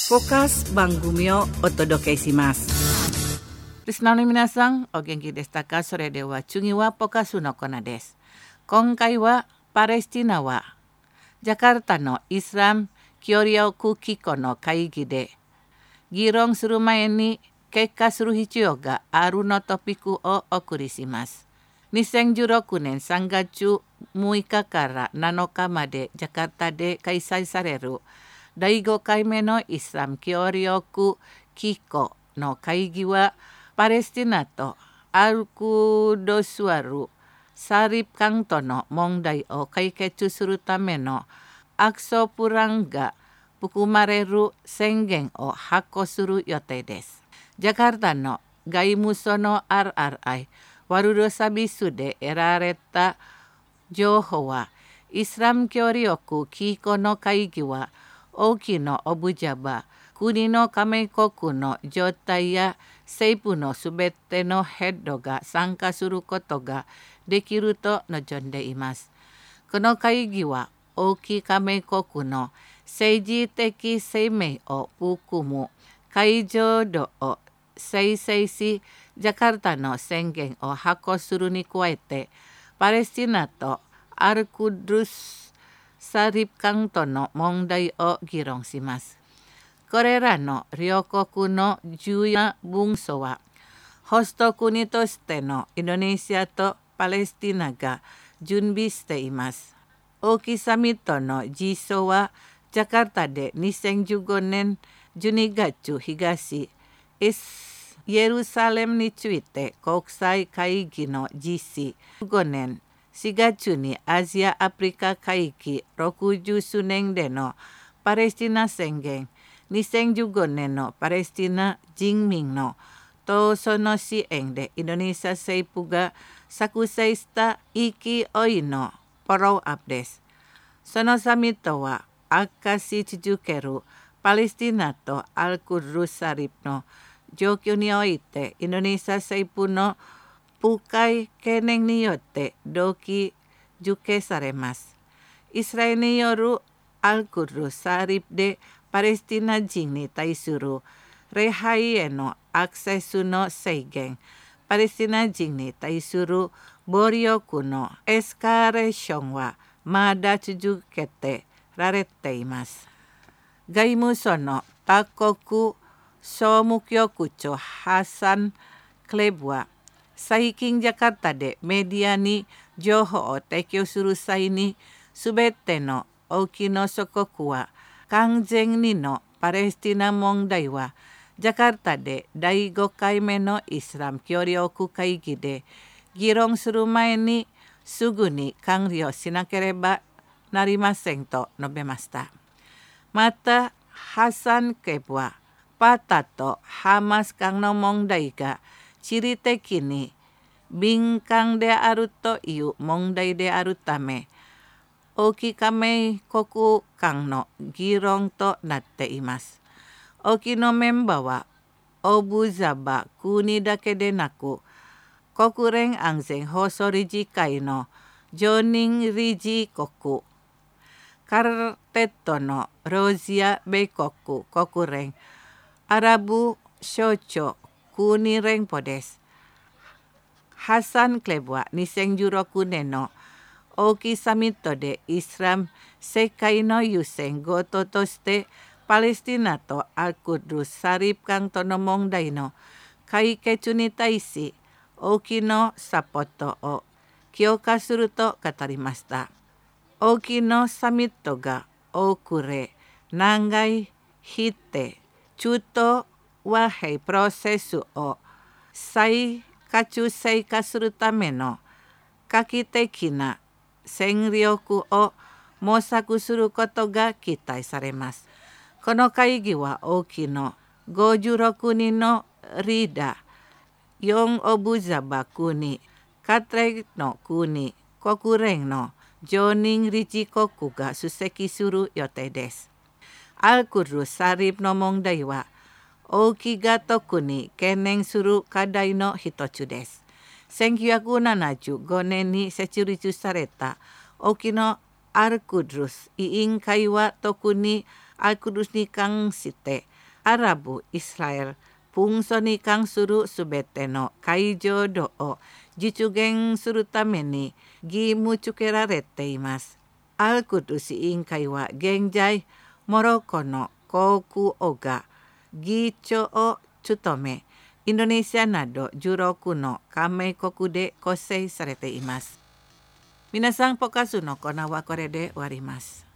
フォーカス番組をお届けします。リスナーの皆さん、お元気でしたか？それでは次はフォーカスのコーナーです。今回はパレスチナはジャカルタのイスラム協力機構の会議で議論する前に結果する必要があるのトピックをお送りします。2016年3月6日から7日までジャカルタで開催される第5回目のイスラム協力機構の会議はパレスチナとアルクドスワルサリプカンとの問題を解決するためのアクションプランが含まれる宣言を発行する予定です。ジャカルタの外務省の RRI ワルドサービスで得られた情報は、イスラム協力機構の会議は大きなオブジェは国の加盟国の状態や政府のすべてのヘッドが参加することができると望んでいます。この会議は大きい加盟国の政治的声明を含む会場度を生成し、ジャカルタの宣言を発行するに加えて、パレスチナとアルクドスサリプカンとの問題を議論します。これらの両国の重要な文書は、ホスト国としてのインドネシアとパレスチナが準備しています。大きいサミットの実装は、ジャカルタで2015年12月東イエルサレムについて国際会議の実施、15年4月にアジア・アフリカ会議60周年でのパレスチナ宣言、2015年のパレスチナ人民の闘争の支援でインドネシア政府が作成した勢いのフォローアップです。そのサミットは悪化し続けるパレスチナとアルクドスサリプの状況において、インドネシア政府の深い懸念によって動機づけされます。イスラエルによるアルクドスサリプでパレスチナ人に対する礼拝へのアクセスの制限、パレスチナ人に対する暴力のエスカレーションはまだ続けてられています。外務省の多国総務局長ハッサン・クレブは、最近ジャカルタでメディアに情報を提供する際に、すべての大きな諸国は完全にのパレスチナ問題はジャカルタで第5回目のイスラム協力会議で議論する前にすぐに完了しなければなりませんと述べました。またハッサン・ケブは、パタとハマス間の問題が地理的に敏感であるという問題であるため、大きい加盟国間の議論となっています。大きなメンバーはオブザバ国だけでなく、国連安全保障理事会の常任理事国、カルテットのロシア米国国連、アラブ省庁国連邦です。ハッサン・クレブは2016年の大きいサミットでイスラム世界の優先事としてパレスチナとアルクドスサリプカンとの問題の解決に対し大きなサポートを強化すると語りました。大きなサミットが遅れ、長い日程、中東和平プロセスを再活性化するための画期的な戦略を模索することが期待されます。この会議は大きな56人のリーダー、4オブザバ国、カトリックの国、国連の常任理事国が出席する予定です。アルクドスサリプの問題は、大きが特に懸念する課題の一つです。1975年に設立された大きなアルクドス委員会は特にアルクドスに関してアラブ・イスラエル紛争に関するすべての解除度を実現するために義務付けられています。アルクドゥス委員会は現在モロッコの国王が議長を務め、インドネシアなど16の加盟国で構成されています。皆さん、ポカスのコーナーはこれで終わります。